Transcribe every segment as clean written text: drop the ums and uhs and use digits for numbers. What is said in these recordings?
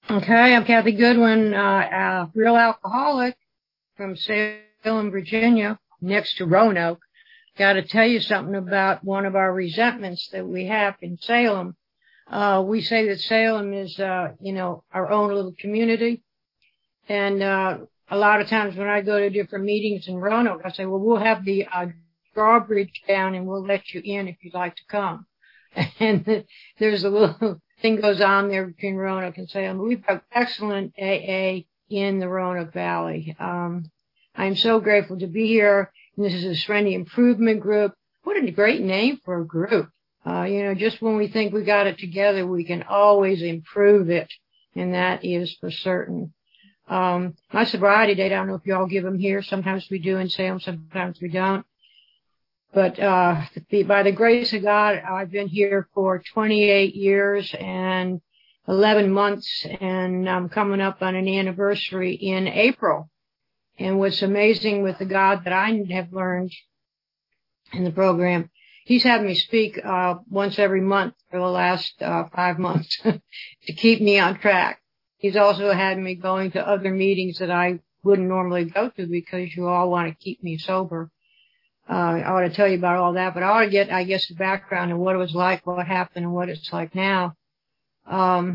Okay, I'm Kathy Goodwin, real alcoholic from Salem, Virginia, next to Roanoke. Got to tell you something about one of our resentments that we have in Salem. We say that Salem is, our own little community. And a lot of times when I go to different meetings in Roanoke, I say, well, we'll have the drawbridge down and we'll let you in if you'd like to come. And there's a little thing goes on there between Roanoke and Salem. We've got excellent AA in the Roanoke Valley. I'm so grateful to be here. This is a Serenity Improvement Group. What a great name for a group. Just when we think we got it together, we can always improve it. And that is for certain. My sobriety date, I don't know if you all give them here. Sometimes we do in Salem, sometimes we don't. But by the grace of God, I've been here for 28 years and 11 months, and I'm coming up on an anniversary in April. And what's amazing with the God that I have learned in the program, He's had me speak once every month for the last 5 months to keep me on track. He's also had me going to other meetings that I wouldn't normally go to because you all want to keep me sober. I ought to tell you about all that, but I ought to get, the background of what it was like, what happened, and what it's like now. I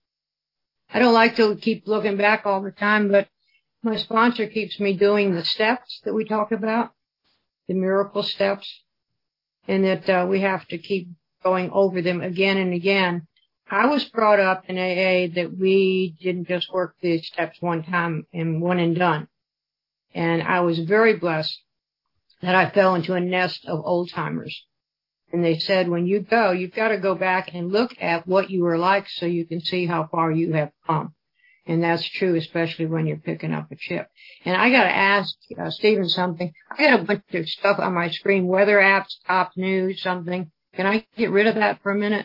don't like to keep looking back all the time, but my sponsor keeps me doing the steps that we talk about, the miracle steps, and that we have to keep going over them again and again. I was brought up in AA that we didn't just work the steps one time and one and done. And I was very blessed that I fell into a nest of old timers. And they said, when you go, you've got to go back and look at what you were like so you can see how far you have come. And that's true, especially when you're picking up a chip. And I got to ask Stephen something. I got a bunch of stuff on my screen, weather apps, top news, something. Can I get rid of that for a minute?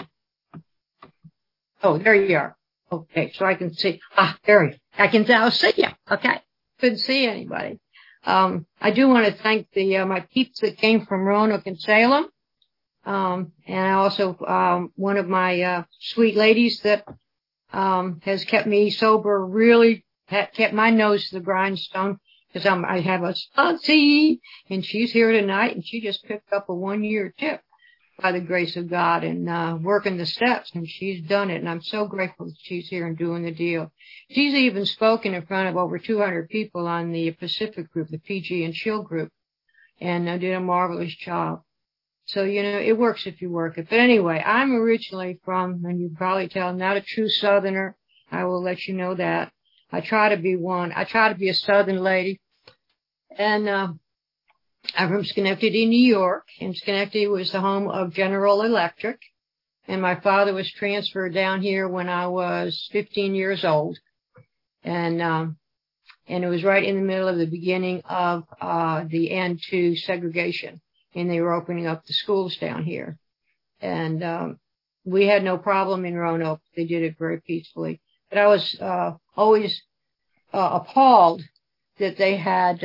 Oh, there you are. Okay, so I can see. There you are. I can now see you. Okay. Couldn't see anybody. I do want to thank my peeps that came from Roanoke and Salem. And I also, one of my, sweet ladies that, has kept me sober, really kept my nose to the grindstone because I have a sponsee and she's here tonight and she just picked up a 1-year tip by the grace of God and, working the steps, and she's done it. And I'm so grateful that she's here and doing the deal. She's even spoken in front of over 200 people on the Pacific group, the PG and Chill group, and did a marvelous job. So, it works if you work it. But anyway, I'm originally from, and you can probably tell, I'm not a true Southerner. I will let you know that. I try to be one. I try to be a Southern lady. And, I'm from Schenectady, New York, and Schenectady was the home of General Electric. And my father was transferred down here when I was 15 years old. And it was right in the middle of the beginning of, the end to segregation. And they were opening up the schools down here. And, we had no problem in Roanoke. They did it very peacefully. But I was, always, appalled that they had,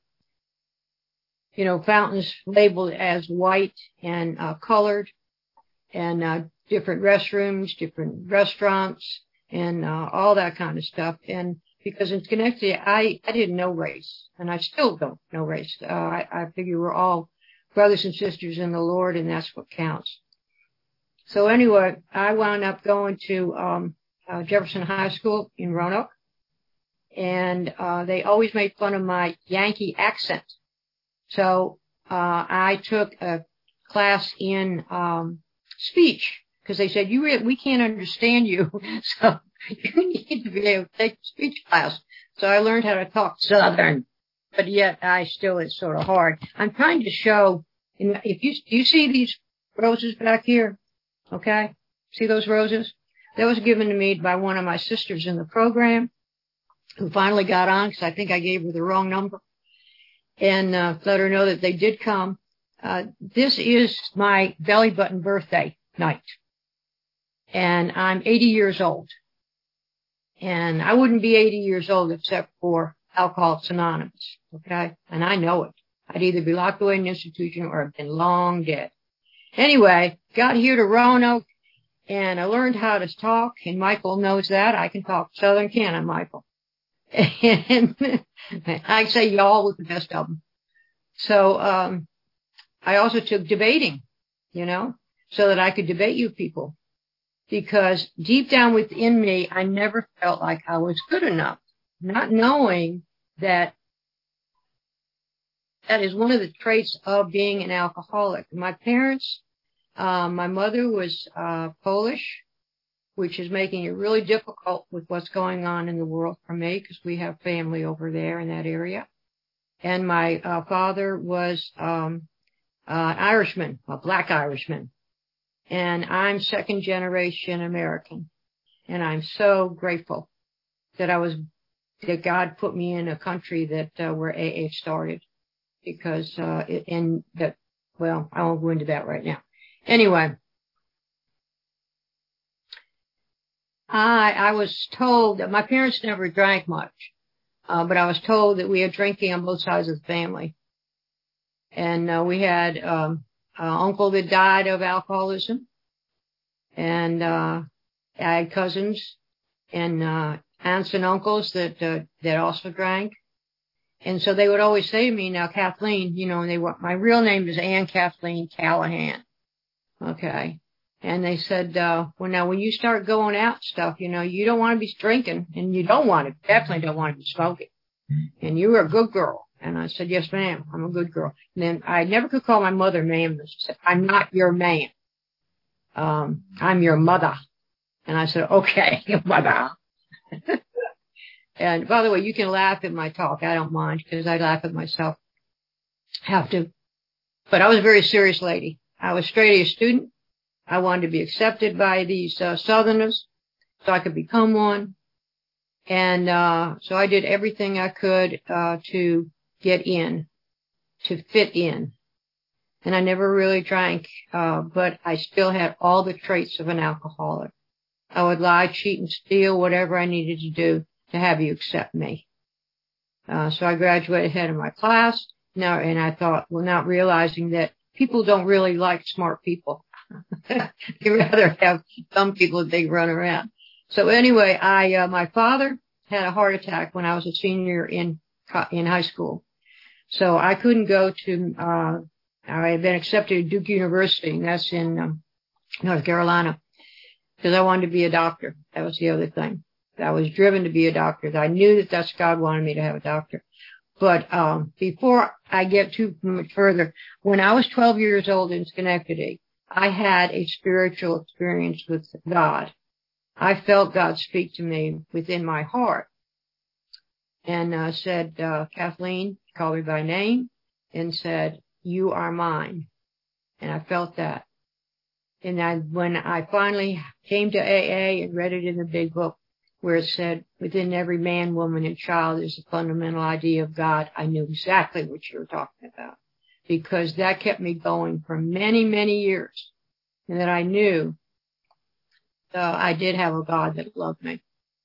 fountains labeled as white and colored, and different restrooms, different restaurants, and all that kind of stuff. And because in Schenectady, I didn't know race, and I still don't know race. I figure we're all brothers and sisters in the Lord, and that's what counts. So anyway, I wound up going to Jefferson High School in Roanoke, and they always made fun of my Yankee accent. So, I took a class in, speech because they said, we can't understand you. So you need to be able to take a speech class. So I learned how to talk Southern, but yet it's sort of hard. I'm trying to show, do you see these roses back here? Okay. See those roses? That was given to me by one of my sisters in the program who finally got on because I think I gave her the wrong number. And let her know that they did come. This is my belly button birthday night. And I'm 80 years old. And I wouldn't be 80 years old except for Alcoholics Anonymous, okay? And I know it. I'd either be locked away in an institution or have been long dead. Anyway, got here to Roanoke, And I learned how to talk, and Michael knows that. I can talk Southern, can I, Michael? And I say y'all with the best of them. So I also took debating, so that I could debate you people. Because deep down within me, I never felt like I was good enough, not knowing that is one of the traits of being an alcoholic. My parents, my mother was Polish, which is making it really difficult with what's going on in the world for me because we have family over there in that area. And my father was Irishman, a black Irishman. And I'm second generation American. And I'm so grateful that God put me in a country that where AA started. Because, I won't go into that right now. Anyway, I was told that my parents never drank much, but I was told that we had drinking on both sides of the family. And we had an uncle that died of alcoholism, and I had cousins and aunts and uncles that also drank. And so they would always say to me, now, Kathleen, my real name is Ann Kathleen Callahan. Okay. And they said, now when you start going out and stuff, you don't want to be drinking and definitely don't want to be smoking. And you were a good girl. And I said, yes, ma'am, I'm a good girl. And then I never could call my mother ma'am. She said, I'm not your man. I'm your mother. And I said, okay, mother. And by the way, you can laugh at my talk. I don't mind because I laugh at myself. Have to. But I was a very serious lady. I was straight A student. I wanted to be accepted by these Southerners so I could become one. And so I did everything I could to get in, to fit in. And I never really drank, but I still had all the traits of an alcoholic. I would lie, cheat, and steal, whatever I needed to do to have you accept me. So I graduated ahead of my class. And I thought, not realizing that people don't really like smart people. They rather have dumb people that they run around. So anyway, my father had a heart attack when I was a senior in high school. So I couldn't go to, I had been accepted at Duke University, and that's in North Carolina, because I wanted to be a doctor. That was the other thing. I was driven to be a doctor. I knew that's God wanted me to have a doctor. But before I get too much further, when I was 12 years old in Schenectady, I had a spiritual experience with God. I felt God speak to me within my heart and said, Kathleen, called me by name, and said, you are mine. And I felt that. And when I finally came to AA and read it in the big book, where it said, within every man, woman, and child is a fundamental idea of God, I knew exactly what you were talking about. Because that kept me going for many, many years. And that I knew I did have a God that loved me.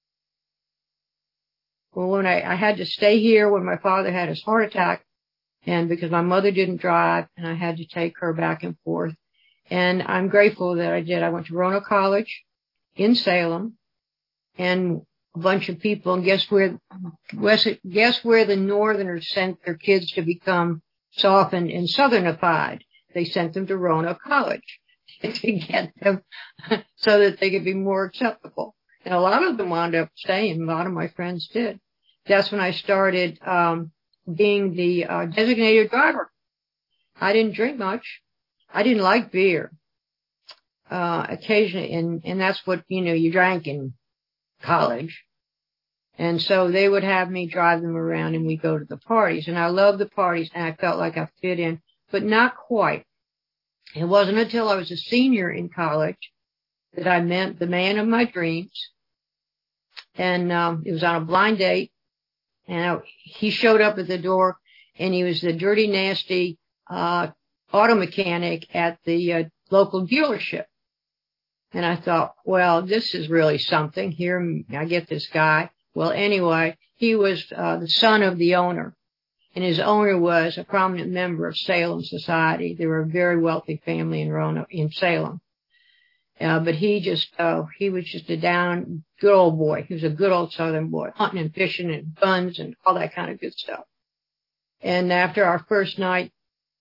Well, when I had to stay here when my father had his heart attack, and because my mother didn't drive, and I had to take her back and forth. And I'm grateful that I did. I went to Roanoke College in Salem, and a bunch of people, and guess where the Northerners sent their kids to become softened and Southernified? They sent them to Roanoke College to get them so that they could be more acceptable. And a lot of them wound up staying. A lot of my friends did. That's when I started being the designated driver. I didn't drink much. I didn't like beer. Occasionally, and that's what, you drank in college. And so they would have me drive them around and we'd go to the parties. And I loved the parties and I felt like I fit in, but not quite. It wasn't until I was a senior in college that I met the man of my dreams. And it was on a blind date. And he showed up at the door and he was the dirty, nasty auto mechanic at the local dealership. And I thought, well, this is really something. Here, I get this guy. Well, anyway, he was the son of the owner. And his owner was a prominent member of Salem Society. They were a very wealthy family in Salem. But he was just a good old boy. He was a good old Southern boy, hunting and fishing and guns and all that kind of good stuff. And after our first night,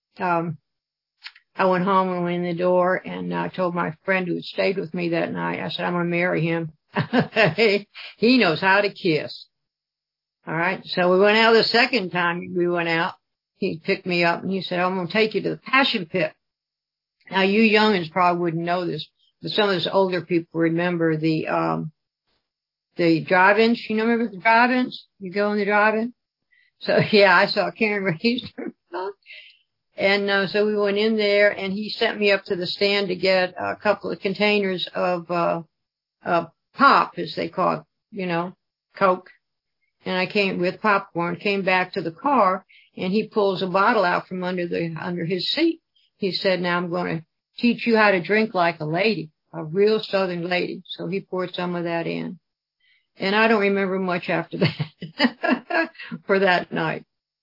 I went home and went in the door, and I told my friend who had stayed with me that night, I said, I'm going to marry him. He knows how to kiss. All right. So we went out the second time we went out. He picked me up and he said, I'm going to take you to the Passion Pit. Now, you youngins probably wouldn't know this, but some of us older people remember the drive-ins. You know, remember the drive-ins? You go in the drive-in? So, yeah, I saw Karen Racer. And so we went in there, and he sent me up to the stand to get a couple of containers of pop, as they call it, you know, Coke. And I came with popcorn, came back to the car, and he pulls a bottle out from under his seat. He said, now I'm going to teach you how to drink like a lady, a real Southern lady. So he poured some of that in. And I don't remember much after that for that night.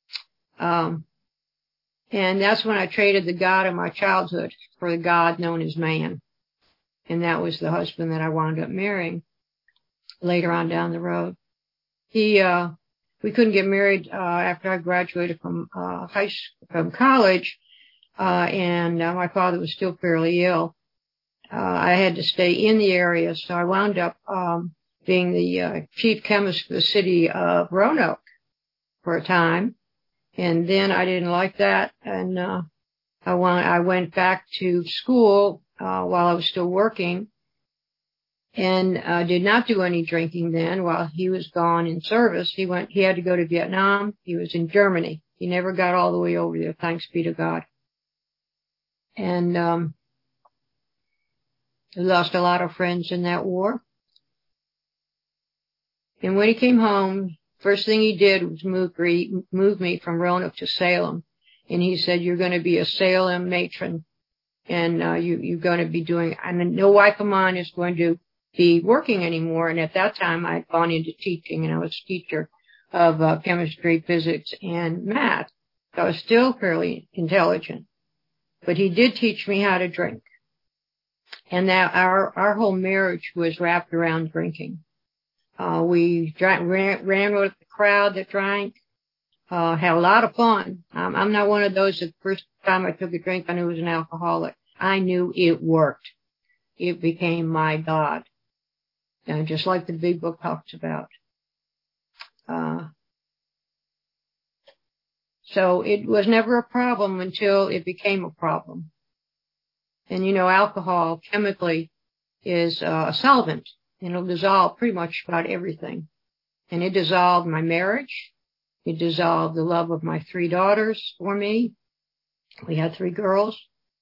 And that's when I traded the God of my childhood for the God known as man. And that was the husband that I wound up marrying later on down the road. We couldn't get married, after I graduated from college, and my father was still fairly ill. I had to stay in the area, so I wound up, being the, chief chemist for the city of Roanoke for a time. And then I didn't like that, and I went back to school while I was still working, and did not do any drinking then while he was gone in service. He had to go to Vietnam. He was in Germany. He never got all the way over there, thanks be to God. And he lost a lot of friends in that war. And when he came home, first thing he did was move me from Roanoke to Salem. And he said, you're going to be a Salem matron. And you're going to be doing, and no wife of mine is going to be working anymore. And at that time, I'd gone into teaching, and I was a teacher of chemistry, physics, and math. So I was still fairly intelligent. But he did teach me how to drink. And that our whole marriage was wrapped around drinking. We ran with the crowd that drank, had a lot of fun. I'm not one of those that the first time I took a drink, I knew I was an alcoholic. I knew it worked. It became my God. Just like the big book talks about. So it was never a problem until it became a problem. And you know, alcohol chemically is a solvent. And it'll dissolve pretty much about everything. And it dissolved my marriage. It dissolved the love of my 3 daughters for me. We had 3 girls.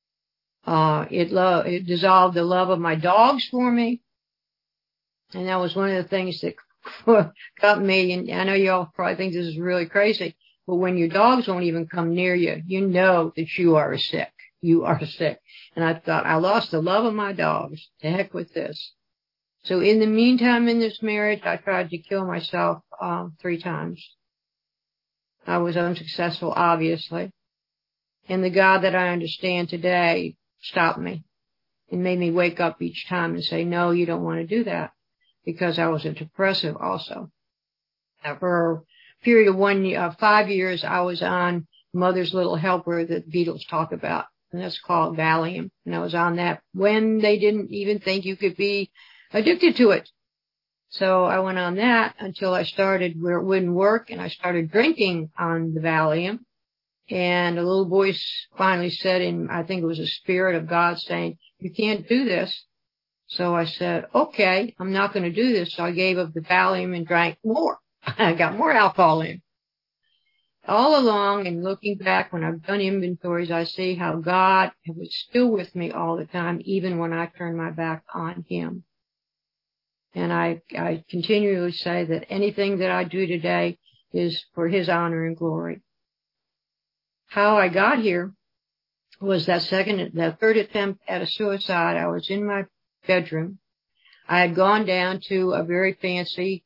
It dissolved the love of my dogs for me. And that was one of the things that got me. And I know y'all probably think this is really crazy, but when your dogs won't even come near you, you know that you are sick. You are sick. And I thought, I lost the love of my dogs. To heck with this. So in the meantime, in this marriage, I tried to kill myself 3 times. I was unsuccessful, obviously. And the God that I understand today stopped me and made me wake up each time and say, no, you don't want to do that, because I was a depressive also. For a period of 5 years, I was on Mother's Little Helper that the Beatles talk about, and that's called Valium. And I was on that when they didn't even think you could be addicted to it. So I went on that until I started where it wouldn't work, and I started drinking on the Valium. And a little voice finally said, and I think it was a spirit of God saying, you can't do this. So I said, okay, I'm not going to do this. So I gave up the Valium and drank more. I got more alcohol in. All along, and looking back when I've done inventories, I see how God was still with me all the time, even when I turned my back on Him. And I continually say that anything that I do today is for His honor and glory. How I got here was that third attempt at a suicide. I was in my bedroom. I had gone down to a very fancy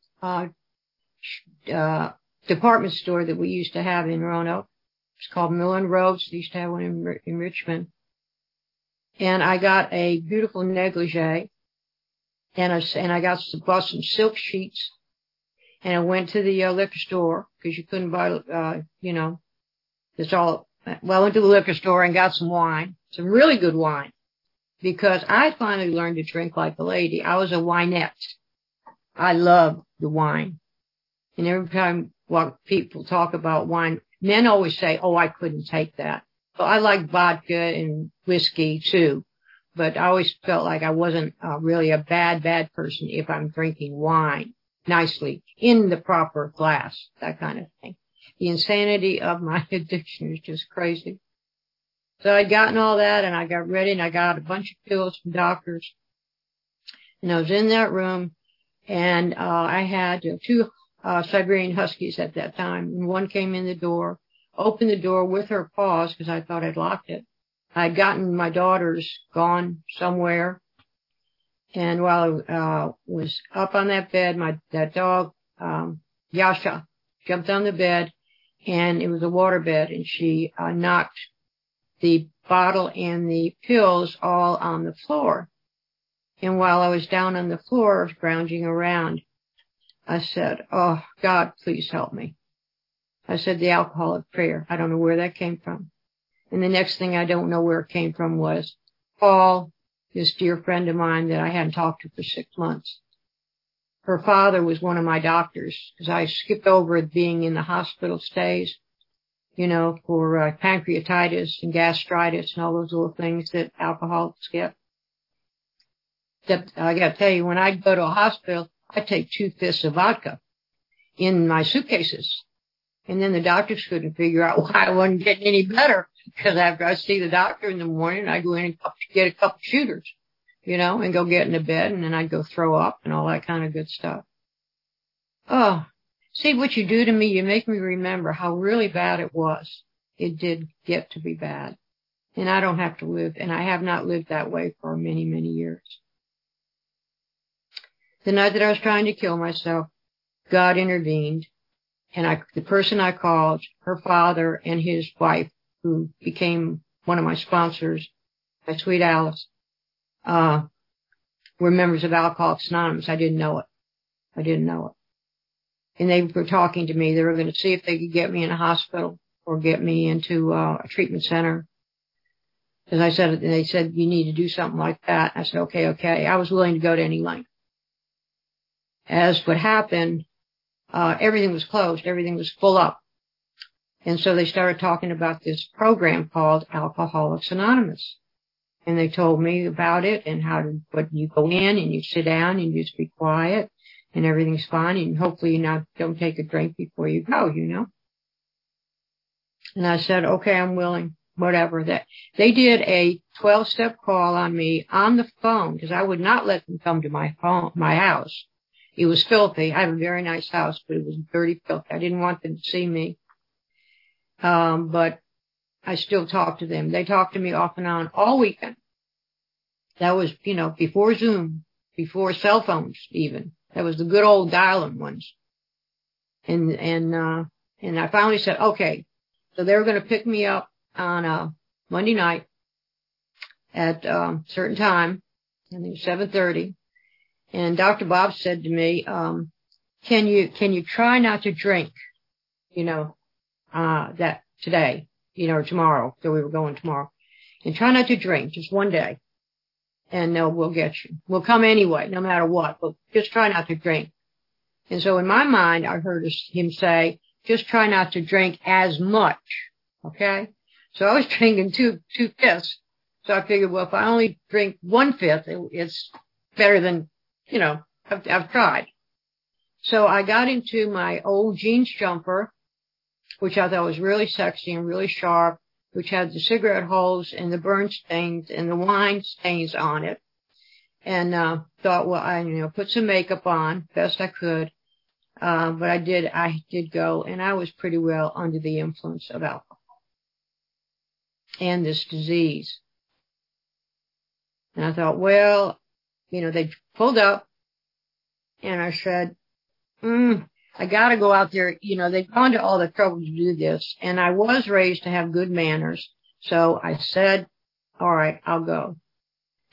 department store that we used to have in Roanoke. It's called Mill and Rhodes. They used to have one in Richmond. And I got a beautiful negligee, and bought some silk sheets, and I went to the liquor store because you couldn't buy, it's all. Well, I went to the liquor store and got some wine, some really good wine, because I finally learned to drink like a lady. I was a winette. I love the wine. And every time people talk about wine, men always say, oh, I couldn't take that. Well, I like vodka and whiskey too, but I always felt like I wasn't really a bad person if I'm drinking wine nicely in the proper glass, that kind of thing. The insanity of my addiction is just crazy. So I'd gotten all that, and I got ready, and I got a bunch of pills from doctors. And I was in that room, and I had two Siberian Huskies at that time. And one came in the door, opened the door with her paws because I thought I'd locked it. I'd gotten my daughters gone somewhere. And while I was up on that bed, that dog, Yasha, jumped on the bed, and it was a water bed, and she knocked the bottle and the pills all on the floor. And while I was down on the floor, scrounging around, I said, oh, God, please help me. I said the alcoholic prayer. I don't know where that came from. And the next thing I don't know where it came from was Paul, this dear friend of mine that I hadn't talked to for 6 months. Her father was one of my doctors, because I skipped over being in the hospital stays, for pancreatitis and gastritis and all those little things that alcoholics get. I got to tell you, when I go to a hospital, I take 2 fists of vodka in my suitcases. And then the doctors couldn't figure out why I wasn't getting any better, because after I see the doctor in the morning, I go in and get a couple shooters, and go get into bed, and then I'd go throw up and all that kind of good stuff. Oh, see what you do to me, you make me remember how really bad it was. It did get to be bad. And I don't have to live, and I have not lived that way for many, many years. The night that I was trying to kill myself, God intervened, and the person I called, her father and his wife, who became one of my sponsors, my sweet Alice, were members of Alcoholics Anonymous. I didn't know it. And they were talking to me. They were going to see if they could get me in a hospital or get me into a treatment center. As I said, they said, you need to do something like that. I said, okay. I was willing to go to any length. As what happened, everything was closed. Everything was full up. And so they started talking about this program called Alcoholics Anonymous. And they told me about it and but you go in and you sit down and you just be quiet and everything's fine, and hopefully you don't take a drink before you go, And I said, okay, I'm willing, whatever. That they did a 12-step call on me on the phone, because I would not let them come to my house. It was filthy. I have a very nice house, but it was dirty, filthy. I didn't want them to see me. But I still talked to them. They talked to me off and on all weekend. That was, before Zoom, before cell phones even. That was the good old dial-in ones. And I finally said, okay. So they were going to pick me up on a Monday night at a certain time, I think 7:30. And Dr. Bob said to me, can you try not to drink, that today, or tomorrow. So we were going tomorrow. And try not to drink, just one day. And we'll get you. We'll come anyway, no matter what, but just try not to drink. And so in my mind, I heard him say, just try not to drink as much. Okay. So I was drinking two fifths. So I figured, well, if I only drink 1/5, it's better than, I've tried. So I got into my old jeans jumper, which I thought was really sexy and really sharp, which had the cigarette holes and the burn stains and the wine stains on it. And thought, well, I put some makeup on best I could. But I did go, and I was pretty well under the influence of alcohol and this disease. And I thought, well, they pulled up, and I said, I got to go out there. They've gone to all the trouble to do this, and I was raised to have good manners. So I said, all right, I'll go.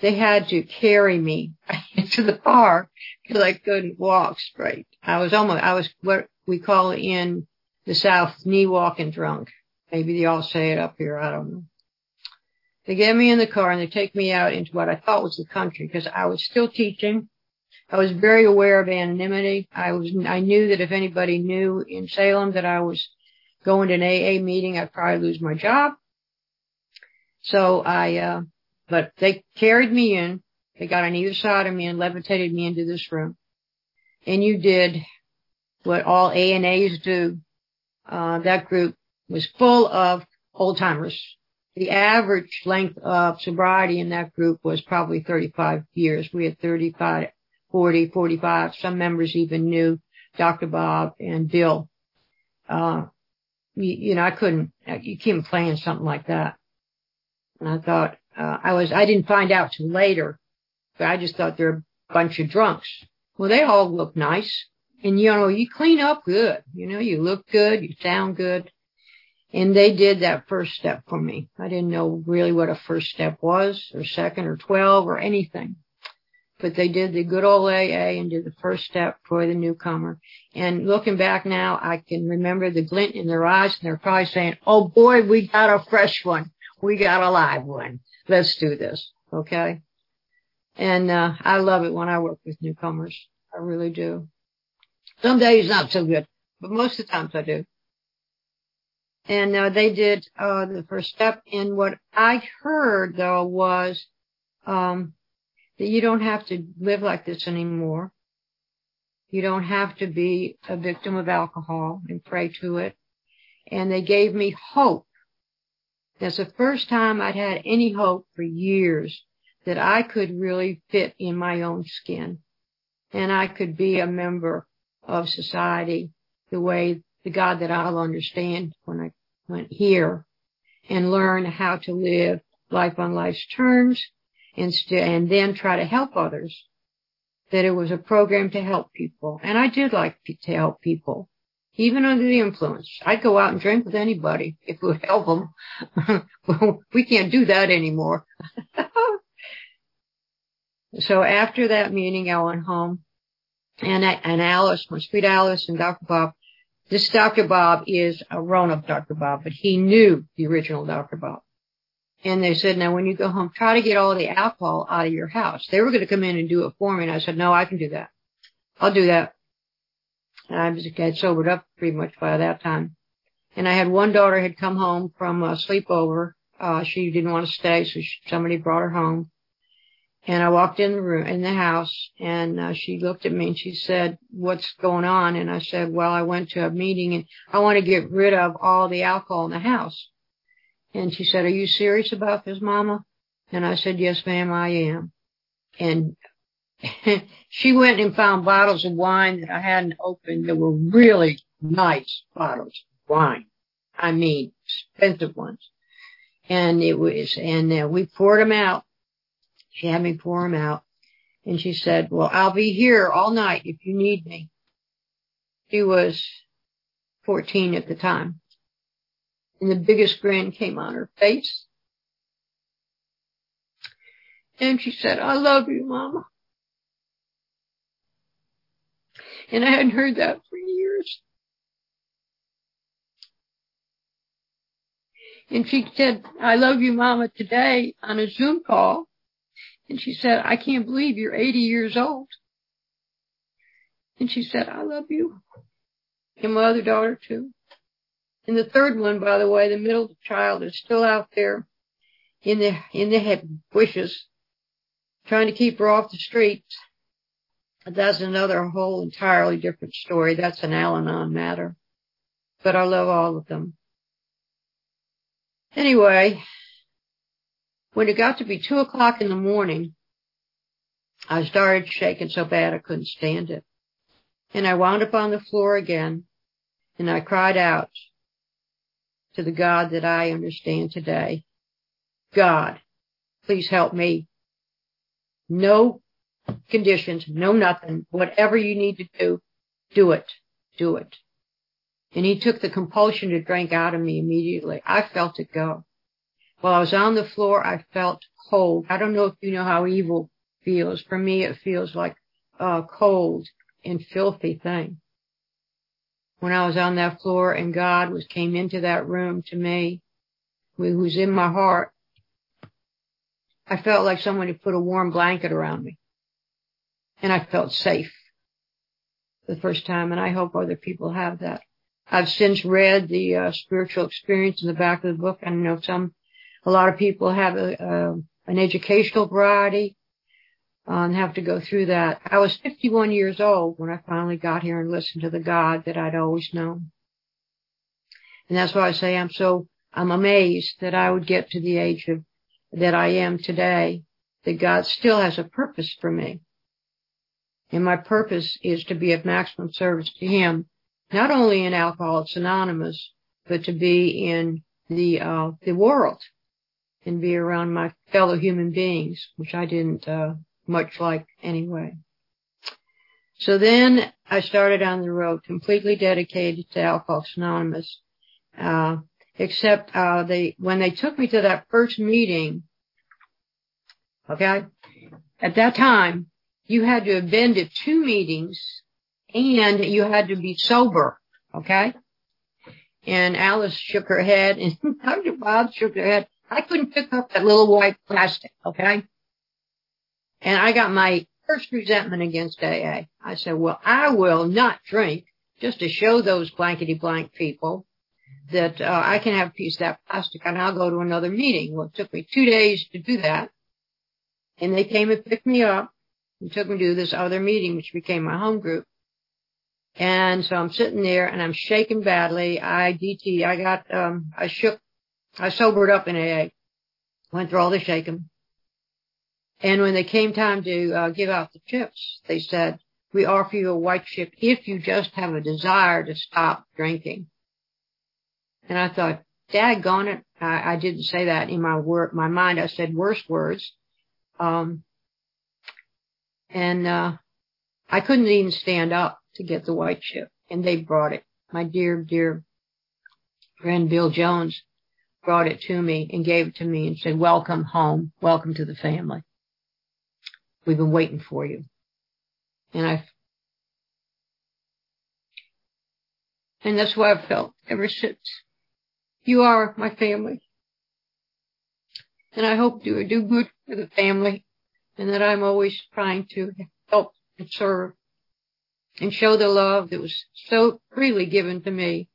they had to carry me into the car because I couldn't walk straight. I was what we call in the South, knee walking drunk. Maybe they all say it up here. I don't know. They get me in the car and they take me out into what I thought was the country because I was still teaching. I was very aware of anonymity. I knew that if anybody knew in Salem that I was going to an AA meeting, I'd probably lose my job. So but they carried me in. They got on either side of me and levitated me into this room. And you did what all ANAs do. That group was full of old timers. The average length of sobriety in that group was probably 35 years. We had 35, 40, 45. Some members even knew Dr. Bob and Bill. I couldn't, you can't plan something like that. And I thought, I didn't find out till later, but I just thought they're a bunch of drunks. Well, they all look nice. And, you clean up good. You look good, you sound good. And they did that first step for me. I didn't know really what a first step was, or second, or 12, or anything. But they did the good old AA and did the first step for the newcomer. And looking back now, I can remember the glint in their eyes, and they're probably saying, oh boy, we got a fresh one. We got a live one. Let's do this. Okay. And, I love it when I work with newcomers. I really do. Some days not so good, but most of the times I do. And, they did, the first step. And what I heard though was, that you don't have to live like this anymore. You don't have to be a victim of alcohol and pray to it. And they gave me hope. That's the first time I'd had any hope for years that I could really fit in my own skin and I could be a member of society the way the God that I'll understand when I went here and learn how to live life on life's terms and then try to help others. That it was a program to help people. And I did like to help people. Even under the influence. I'd go out and drink with anybody if it would help them. Well, we can't do that anymore. So after that meeting, I went home. And Alice, my sweet Alice and Dr. Bob, this Dr. Bob is a grown-up Dr. Bob, but he knew the original Dr. Bob. And they said, now when you go home, try to get all the alcohol out of your house. They were going to come in and do it for me. And I said, no, I can do that. I'll do that. And I had sobered up pretty much by that time. And I had one daughter had come home from a sleepover. She didn't want to stay, so somebody brought her home. And I walked in the house, and she looked at me and she said, what's going on? And I said, well, I went to a meeting and I want to get rid of all the alcohol in the house. And she said, are you serious about this, Mama? And I said, yes, ma'am, I am. And she went and found bottles of wine that I hadn't opened that were really nice bottles of wine. I mean, expensive ones. And we poured them out. She had me pour them out. And she said, well, I'll be here all night if you need me. She was 14 at the time. And the biggest grin came on her face. And she said, I love you, Mama. And I hadn't heard that for years. And she said, I love you, Mama, today on a Zoom call. And she said, I can't believe you're 80 years old. And she said, I love you. And my other daughter, too. And the third one, by the way, the middle child is still out there in the bushes, trying to keep her off the streets. That's another whole entirely different story. That's an Al-Anon matter. But I love all of them. Anyway, when it got to be 2:00 in the morning, I started shaking so bad I couldn't stand it. And I wound up on the floor again, and I cried out to the God that I understand today. God, please help me. No conditions, no nothing. Whatever you need to do, do it. Do it. And he took the compulsion to drink out of me immediately. I felt it go. While I was on the floor, I felt cold. I don't know if you know how evil feels. For me, it feels like a cold and filthy thing. When I was on that floor and God came into that room to me, who was in my heart, I felt like someone had put a warm blanket around me. And I felt safe the first time, and I hope other people have that. I've since read the spiritual experience in the back of the book. I know a lot of people have an educational variety and have to go through that. I was 51 years old when I finally got here and listened to the God that I'd always known. And that's why I say I'm amazed that I would get to the age that I am today, that God still has a purpose for me. And my purpose is to be of maximum service to Him, not only in Alcoholics Anonymous, but to be in the world and be around my fellow human beings, which I didn't much like anyway. So then I started on the road completely dedicated to Alcoholics Anonymous, except when they took me to that first meeting, okay, at that time, you had to have been to 2 meetings and you had to be sober, okay? And Alice shook her head and Dr. Bob shook her head. I couldn't pick up that little white plastic, okay? And I got my first resentment against AA. I said, well, I will not drink just to show those blankety blank people that I can have a piece of that plastic and I'll go to another meeting. Well, it took me 2 days to do that. And they came and picked me up and took me to this other meeting, which became my home group. And so I'm sitting there and I'm shaking badly. I sobered up in AA. Went through all the shaking. And when they came time to give out the chips, they said, we offer you a white chip if you just have a desire to stop drinking. And I thought, daggone it. I didn't say that in my mind. I said worse words. I couldn't even stand up to get the white chip, and they brought it. My dear, dear friend Bill Jones brought it to me and gave it to me and said, welcome home, welcome to the family. We've been waiting for you. And that's what I've felt ever since. You are my family. And I hope you do good for the family, and that I'm always trying to help and serve and show the love that was so freely given to me.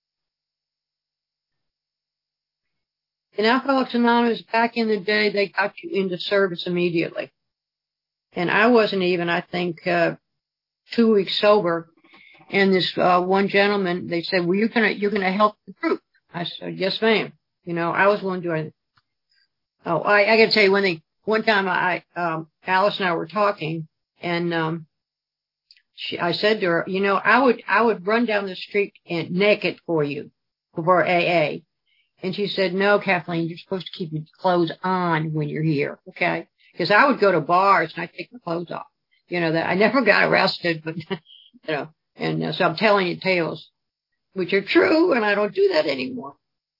In Alcoholics Anonymous, back in the day, they got you into service immediately. And I wasn't even, I think, 2 weeks sober. And this one gentleman, they said, well, you're gonna help the group. I said, yes, ma'am. I was willing to do anything. Oh, I got to tell you one time Alice and I were talking, and I said to her, I would run down the street naked for you for AA. And she said, no, Kathleen, you're supposed to keep your clothes on when you're here, okay? Because I would go to bars and I'd take my clothes off. That I never got arrested, but and so I'm telling you tales which are true, and I don't do that anymore.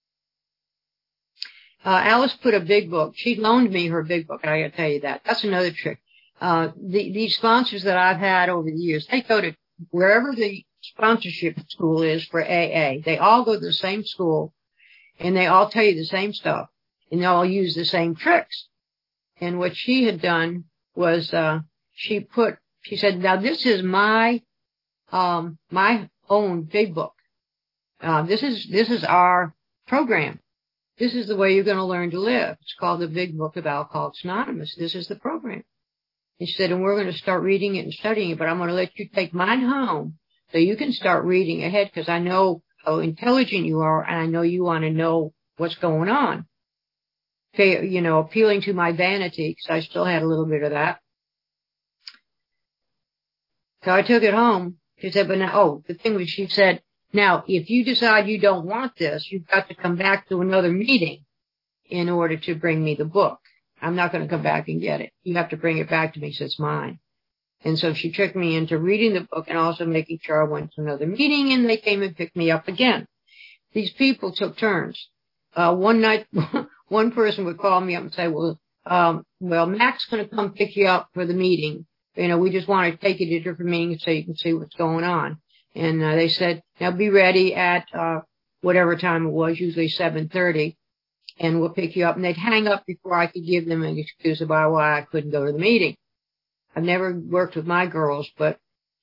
Alice put a big book. She loaned me her big book, and I got to tell you that. That's another trick. These sponsors that I've had over the years, they go to wherever the sponsorship school is for AA. They all go to the same school, and they all tell you the same stuff, and they all use the same tricks. And what she had done was she said, now this is my own big book. This is our program. This is the way you're going to learn to live. It's called the Big Book of Alcoholics Anonymous. This is the program. He said, and we're going to start reading it and studying it, but I'm going to let you take mine home so you can start reading ahead, because I know how intelligent you are, and I know you want to know what's going on. Appealing to my vanity, because I still had a little bit of that. So I took it home. She said, but now, the thing was, she said, now, if you decide you don't want this, you've got to come back to another meeting in order to bring me the book. I'm not going to come back and get it. You have to bring it back to me, so it's mine. And so she tricked me into reading the book and also making sure I went to another meeting, and they came and picked me up again. These people took turns. One one person would call me up and say, well, Mac's going to come pick you up for the meeting. We just want to take you to a different meeting so you can see what's going on. And they said, now be ready at whatever time it was, usually 7:30, and we'll pick you up. And they'd hang up before I could give them an excuse about why I couldn't go to the meeting. I've never worked with my girls, but,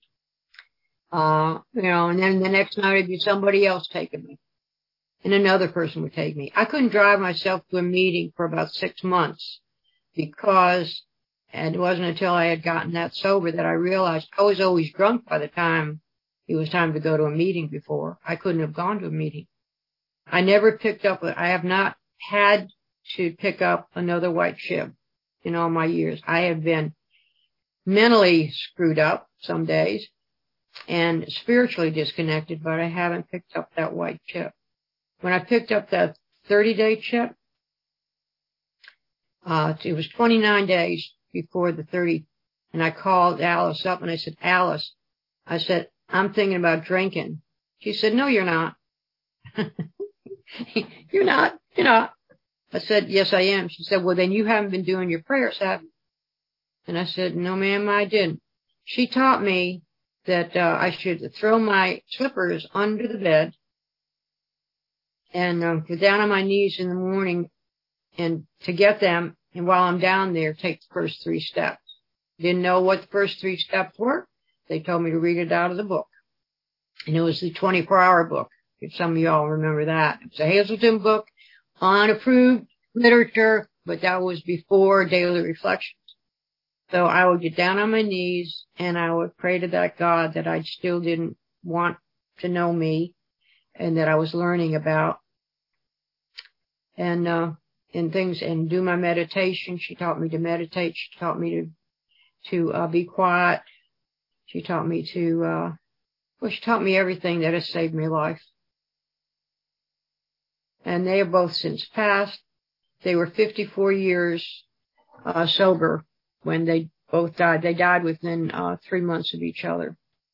and then the next night it'd be somebody else taking me. And another person would take me. I couldn't drive myself to a meeting for about 6 months because, and it wasn't until I had gotten that sober that I realized I was always drunk by the time it was time to go to a meeting before. I couldn't have gone to a meeting. I have not had to pick up another white chip in all my years. I have been mentally screwed up some days and spiritually disconnected, but I haven't picked up that white chip. When I picked up that 30-day chip, it was 29 days before the 30, and I called Alice up and I said, Alice, I'm thinking about drinking. She said, no, you're not. You're not. I said, yes, I am. She said, well, then you haven't been doing your prayers, have you? And I said, no, ma'am, I didn't. She taught me that I should throw my slippers under the bed and go down on my knees in the morning and to get them. And while I'm down there, take the first 3 steps. Didn't know what the first 3 steps were. They told me to read it out of the book. And it was the 24-hour book, if some of y'all remember that. It was a Hazelden book, unapproved literature, but that was before daily reflections. So I would get down on my knees and I would pray to that God that I still didn't want to know me and that I was learning about. And things, and do my meditation. She taught me to meditate. She taught me to be quiet. She taught me she taught me everything that has saved my life. And they have both since passed. They were 54 years sober when they both died. They died within 3 months of each other.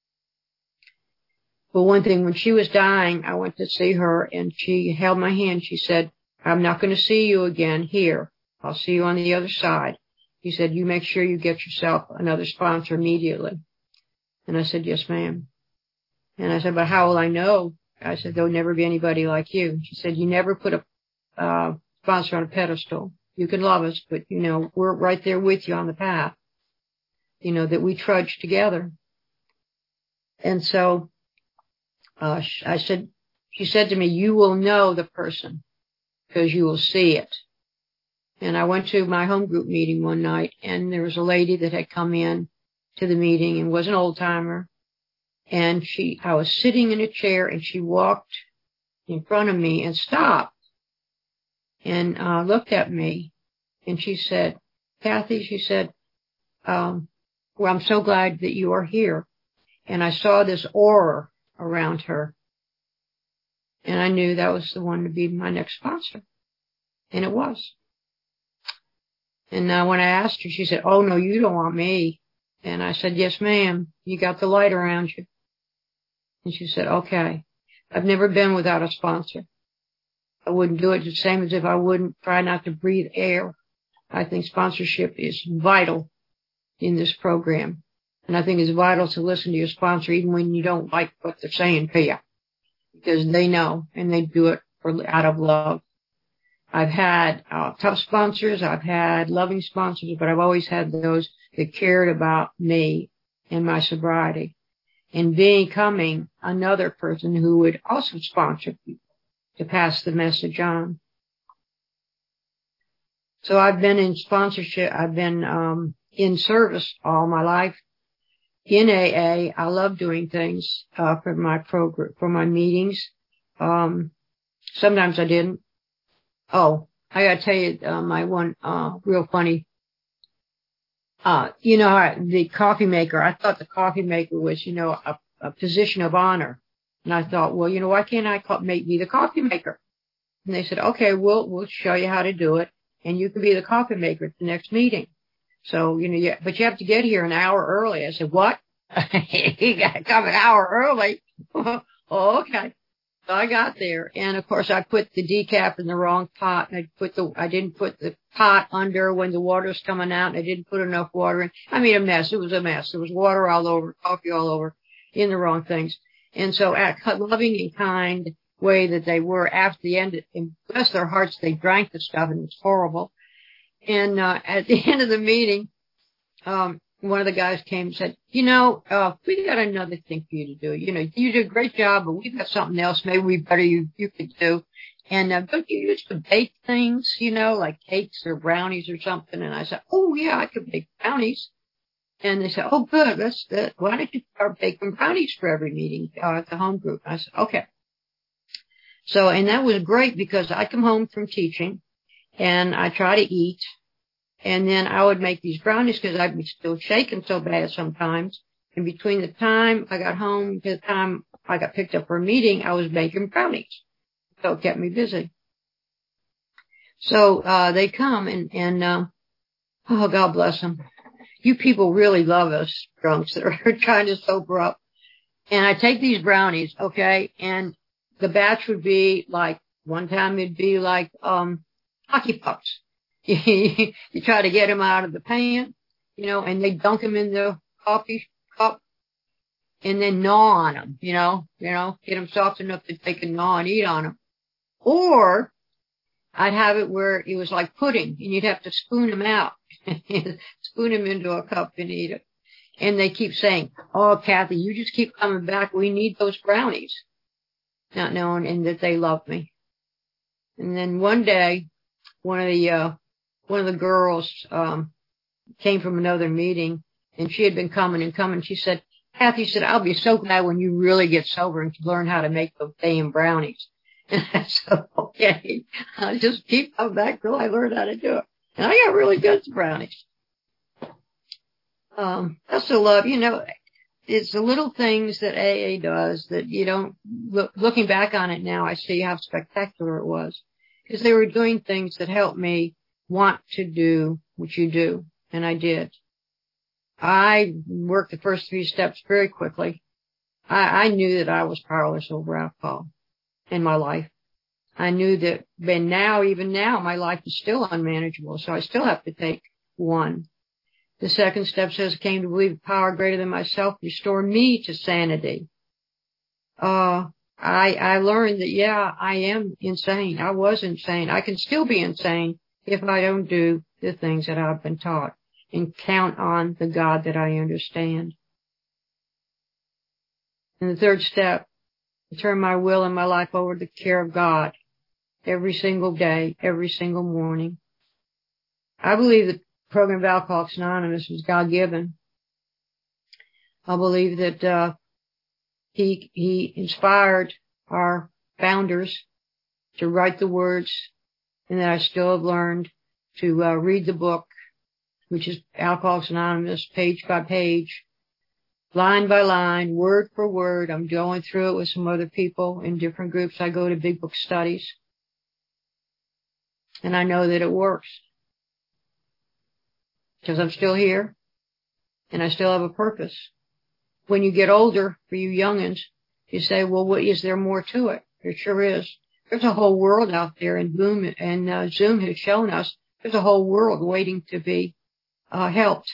But one thing, when she was dying, I went to see her and she held my hand. She said, I'm not going to see you again here. I'll see you on the other side. She said, you make sure you get yourself another sponsor immediately. And I said, yes, ma'am. And I said, but how will I know? I said, there'll never be anybody like you. She said, you never put a sponsor on a pedestal. You can love us, but, we're right there with you on the path, that we trudge together. And so she said to me, you will know the person because you will see it. And I went to my home group meeting one night, and there was a lady that had come in to the meeting and was an old timer. And I was sitting in a chair and she walked in front of me and stopped and looked at me. And she said, Kathy, she said, well, I'm so glad that you are here. And I saw this aura around her. And I knew that was the one to be my next sponsor. And it was. And when I asked her, she said, oh, no, you don't want me. And I said, yes, ma'am. You got the light around you. And she said, okay. I've never been without a sponsor. I wouldn't do it the same as if I wouldn't try not to breathe air. I think sponsorship is vital in this program. And I think it's vital to listen to your sponsor even when you don't like what they're saying to you. Because they know and they do it out of love. I've had tough sponsors. I've had loving sponsors, but I've always had those that cared about me and my sobriety. And becoming another person who would also sponsor people to pass the message on. So I've been in sponsorship. I've been in service all my life. In AA, I love doing things for my program, for my meetings. Sometimes I didn't. Oh, I gotta tell you my one real funny. The coffee maker, I thought the coffee maker was, a position of honor. And I thought, well, why can't I make me the coffee maker? And they said, okay, we'll show you how to do it. And you can be the coffee maker at the next meeting. So, but you have to get here an hour early. I said, what? You got to come an hour early. Oh, okay. So I got there, and of course I put the decaf in the wrong pot, and I didn't put the pot under when the water's coming out, and I didn't put enough water in. I made a mess. It was a mess. There was water all over, coffee all over, in the wrong things. And so at loving and kind way that they were after the end, and bless their hearts, they drank the stuff, and it was horrible. And at the end of the meeting, one of the guys came and said, we got another thing for you to do. You did a great job, but we've got something else maybe you could do. And don't you used to bake things, like cakes or brownies or something? And I said, oh, yeah, I could bake brownies. And they said, oh, good. That's good. Why don't you start baking brownies for every meeting at the home group? And I said, okay. So, and that was great because I come home from teaching and I try to eat. And then I would make these brownies because I'd be still shaking so bad sometimes. And between the time I got home to the time I got picked up for a meeting, I was baking brownies. So it kept me busy. So they come and oh, God bless them. You people really love us drunks that are trying to sober up. And I take these brownies, okay, and the batch would be like, one time it'd be like hockey pucks. You try to get them out of the pan, and they dunk them in the coffee cup and then gnaw on them, get them soft enough that they can gnaw and eat on them. Or I'd have it where it was like pudding and you'd have to spoon them out, spoon them into a cup and eat it. And they keep saying, oh, Kathy, you just keep coming back. We need those brownies. Not knowing and that they love me. And then one day, one of the girls came from another meeting, and she had been coming and coming. She said, Kathy said, I'll be so glad when you really get sober and learn how to make those damn brownies. And I said, okay, I'll just keep coming back till I learn how to do it. And I got really good at brownies. That's the love, it's the little things that AA does that you don't, looking back on it now, I see how spectacular it was. Because they were doing things that helped me want to do what you do. And I did. I worked the first 3 steps very quickly. I knew that I was powerless over alcohol in my life. I knew that, even now, my life is still unmanageable. So I still have to take 1. The second step says, I came to believe a power greater than myself, restore me to sanity. I learned that, I am insane. I was insane. I can still be insane if I don't do the things that I've been taught and count on the God that I understand. And the third step, I turn my will and my life over to the care of God every single day, every single morning. I believe that the program of Alcoholics Anonymous was God-given. I believe that He inspired our founders to write the words, and that I still have learned to read the book, which is Alcoholics Anonymous, page by page, line by line, word for word. I'm going through it with some other people in different groups. I go to big book studies, and I know that it works because I'm still here, and I still have a purpose. When you get older, for you youngins, you say, well, what is there more to it? There sure is. There's a whole world out there, and Zoom has shown us there's a whole world waiting to be helped.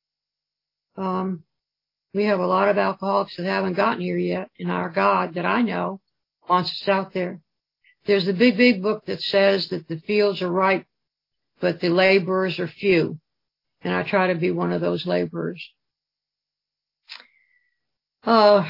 We have a lot of alcoholics that haven't gotten here yet, and our God that I know wants us out there. There's the big, big book that says that the fields are ripe, but the laborers are few. And I try to be one of those laborers. AA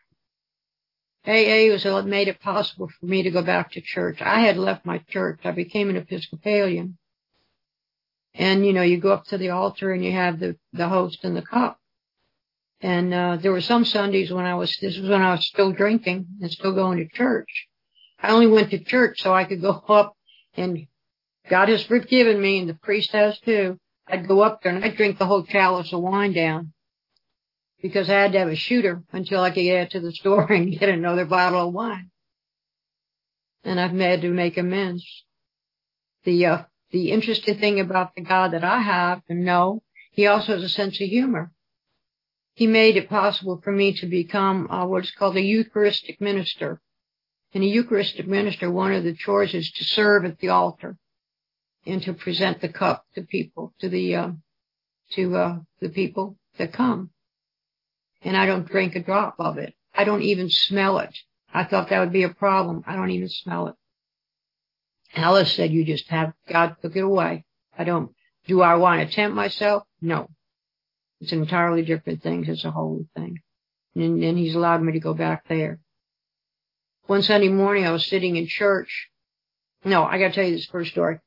was what made it possible for me to go back to church. I had left my church. I became an Episcopalian. And, you go up to the altar and you have the host and the cup. And there were some Sundays this was when I was still drinking and still going to church. I only went to church so I could go up, and God has forgiven me, and the priest has too. I'd go up there and I'd drink the whole chalice of wine down because I had to have a shooter until I could get to the store and get another bottle of wine. And I've had to make amends. The interesting thing about the God that I have and know, He also has a sense of humor. He made it possible for me to become what's called a Eucharistic minister. And a Eucharistic minister, one of the chores is to serve at the altar and to present the cup to people, to the people that come. And I don't drink a drop of it. I don't even smell it. I thought that would be a problem. I don't even smell it. Alice said, you just have God took it away. Do I want to tempt myself? No. It's an entirely different thing. It's a holy thing. And he's allowed me to go back there. One Sunday morning, I was sitting in church. No, I got to tell you this first story.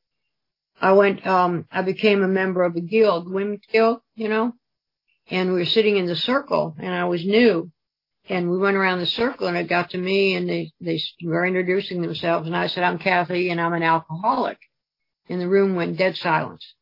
I became a member of a guild, the Women's Guild, and we were sitting in the circle, and I was new. And we went around the circle, and it got to me, and they were introducing themselves, and I said, I'm Kathy, and I'm an alcoholic. And the room went dead silence.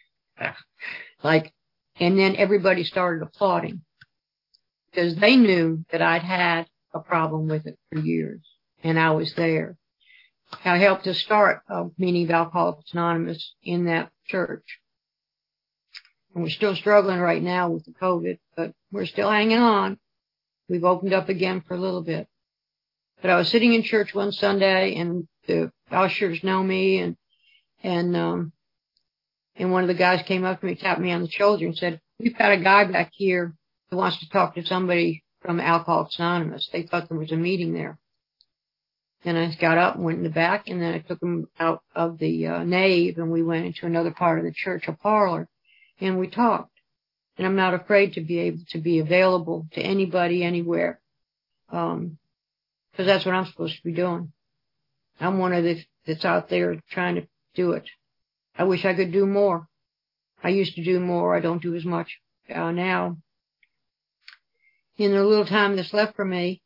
And then everybody started applauding because they knew that I'd had a problem with it for years, and I was there. I helped to start a meeting of Alcoholics Anonymous in that church. And we're still struggling right now with the COVID, but we're still hanging on. We've opened up again for a little bit. But I was sitting in church one Sunday, and the ushers know me, and one of the guys came up to me, tapped me on the shoulder, and said, we've got a guy back here who wants to talk to somebody from Alcoholics Anonymous. They thought there was a meeting there. And I got up and went in the back, and then I took him out of the nave, and we went into another part of the church, a parlor, and we talked. And I'm not afraid to be able to be available to anybody, anywhere, because that's what I'm supposed to be doing. I'm one of the that's out there trying to do it. I wish I could do more. I used to do more. I don't do as much now. In the little time that's left for me,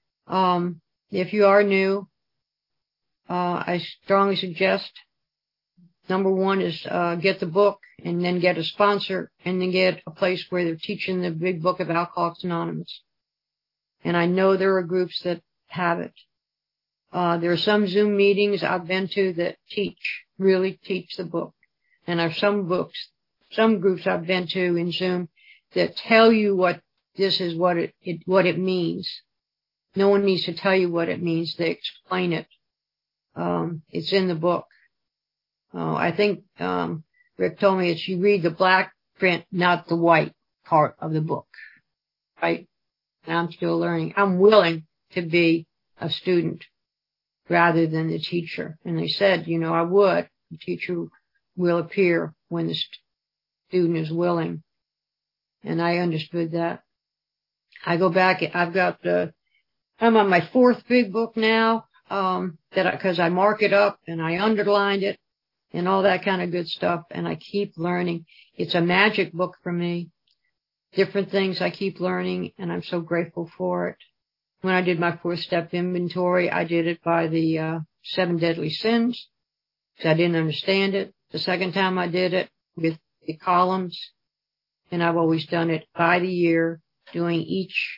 if you are new, I strongly suggest, number one is get the book, and then get a sponsor, and then get a place where they're teaching the big book of Alcoholics Anonymous. And I know there are groups that have it. There are some Zoom meetings I've been to that really teach the book. And there are some groups I've been to in Zoom that tell you what it means. No one needs to tell you what it means. They explain it. It's in the book. I think Rick told me that you read the black print, not the white part of the book. Right? And I'm still learning. I'm willing to be a student rather than the teacher. And they said, I would. The teacher will appear when the student is willing. And I understood that. I go back. I'm on my fourth big book now, because I mark it up and I underlined it and all that kind of good stuff. And I keep learning. It's a magic book for me. Different things I keep learning, and I'm so grateful for it. When I did my 4-step inventory, I did it by the 7 deadly sins, because I didn't understand it. The second time I did it with the columns, and I've always done it by the year, doing each.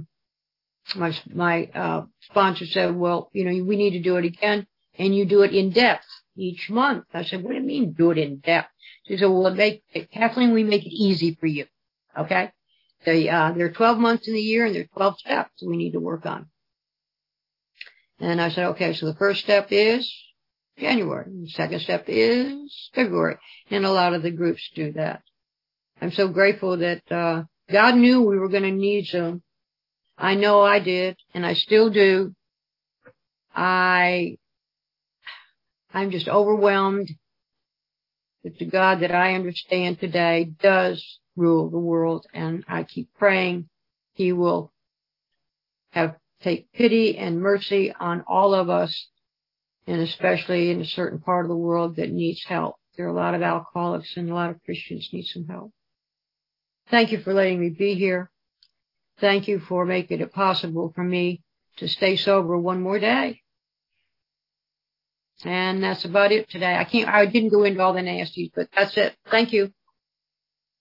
My sponsor said, well, we need to do it again, and you do it in depth each month. I said, what do you mean do it in depth? She said, well, Kathleen, we make it easy for you. Okay? There are 12 months in the year, and there are 12 steps we need to work on. And I said, okay, so the first step is January. The second step is February. And a lot of the groups do that. I'm so grateful that God knew we were going to need Zoom. I know I did, and I still do. I'm just overwhelmed that the God that I understand today does rule the world, and I keep praying He will take pity and mercy on all of us, and especially in a certain part of the world that needs help. There are a lot of alcoholics, and a lot of Christians need some help. Thank you for letting me be here. Thank you for making it possible for me to stay sober one more day. And that's about it today. I didn't go into all the nasties, but that's it. Thank you.